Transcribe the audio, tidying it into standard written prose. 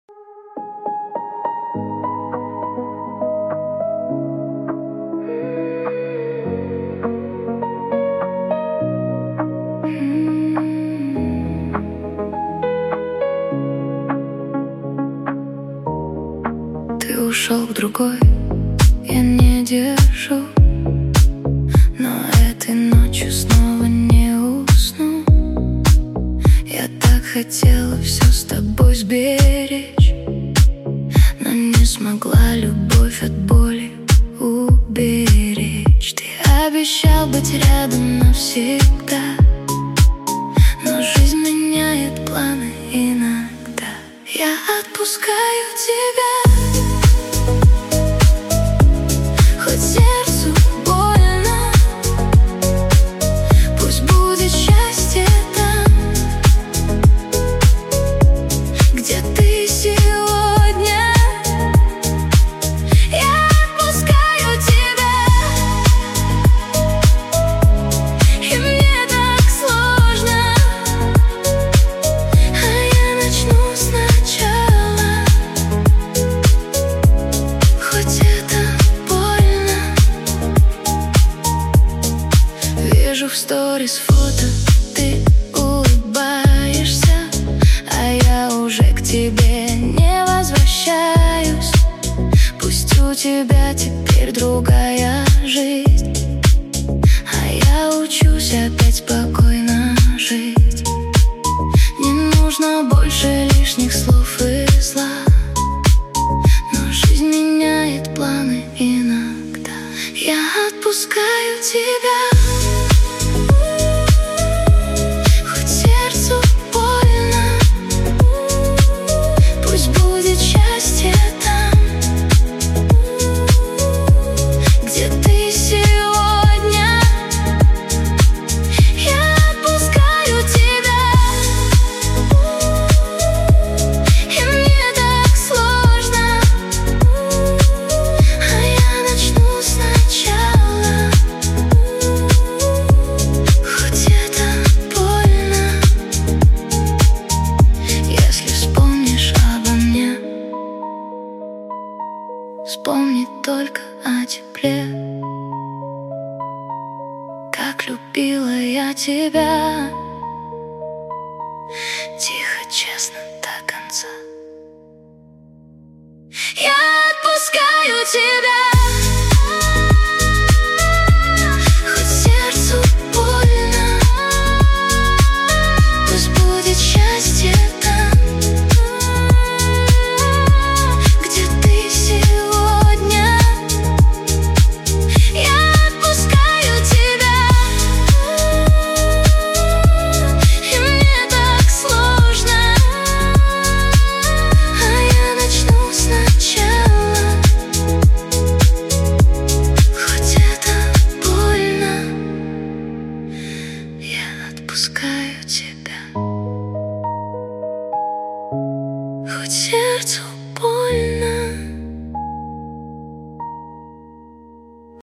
Ты ушел к другой, я не держу, но этой ночью снова не усну. Я так хотела все с тобой сберечь, но не смогла любовь от боли уберечь. Ты обещал быть рядом навсегда, но жизнь меняет планы иногда. Я отпускаю тебя, хоть сердцу больно. Пусть будет счастье там, где ты сегодня. Я отпускаю тебя, и мне так сложно, а я начну сначала. Хоть это больно. Вижу в сторис фото, ты улыбаешься, а я уже к тебе не возвращаюсь. Пусть у тебя теперь другая жизнь, а я учусь опять спокойно жить. Не нужно больше лишних слов и зла, но жизнь меняет планы иногда. Я отпускаю тебя, хоть сердцу больно. Пусть будет счастье там, где ты сегодня. Я отпускаю тебя, и мне так сложно, а я начну сначала. Хоть это больно. Если вспомнишь обо мне, вспомни только о тепле, как любила я тебя. Тихо, честно, до конца. Я отпускаю тебя.